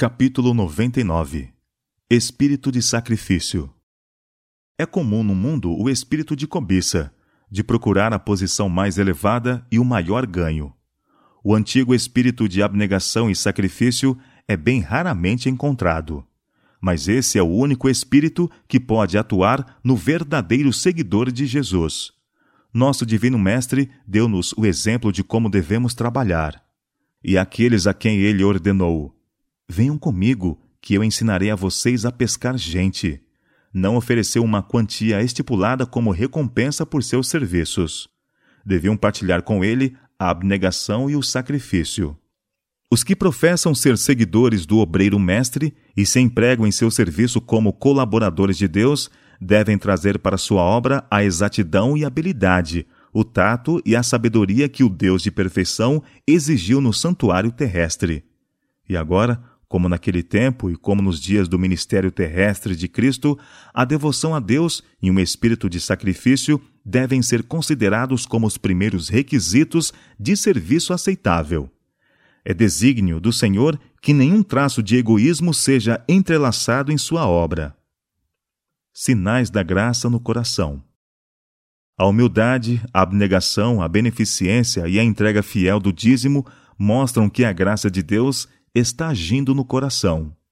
Capítulo 99. Espírito de sacrifício. É comum no mundo o espírito de cobiça, de procurar a posição mais elevada e o maior ganho. O antigo espírito de abnegação e sacrifício é bem raramente encontrado. Mas esse é o único espírito que pode atuar no verdadeiro seguidor de Jesus. Nosso Divino Mestre deu-nos o exemplo de como devemos trabalhar. E aqueles a quem ele ordenou: venham comigo, que eu ensinarei a vocês a pescar gente. Não ofereceu uma quantia estipulada como recompensa por seus serviços. Deviam partilhar com ele a abnegação e o sacrifício. Os que professam ser seguidores do obreiro mestre e se empregam em seu serviço como colaboradores de Deus devem trazer para sua obra a exatidão e habilidade, o tato e a sabedoria que o Deus de perfeição exigiu no santuário terrestre. E agora, como naquele tempo e como nos dias do ministério terrestre de Cristo, a devoção a Deus e um espírito de sacrifício devem ser considerados como os primeiros requisitos de serviço aceitável. É desígnio do Senhor que nenhum traço de egoísmo seja entrelaçado em sua obra. Sinais da graça no coração. A humildade, a abnegação, a beneficência e a entrega fiel do dízimo mostram que a graça de Deus está agindo no coração.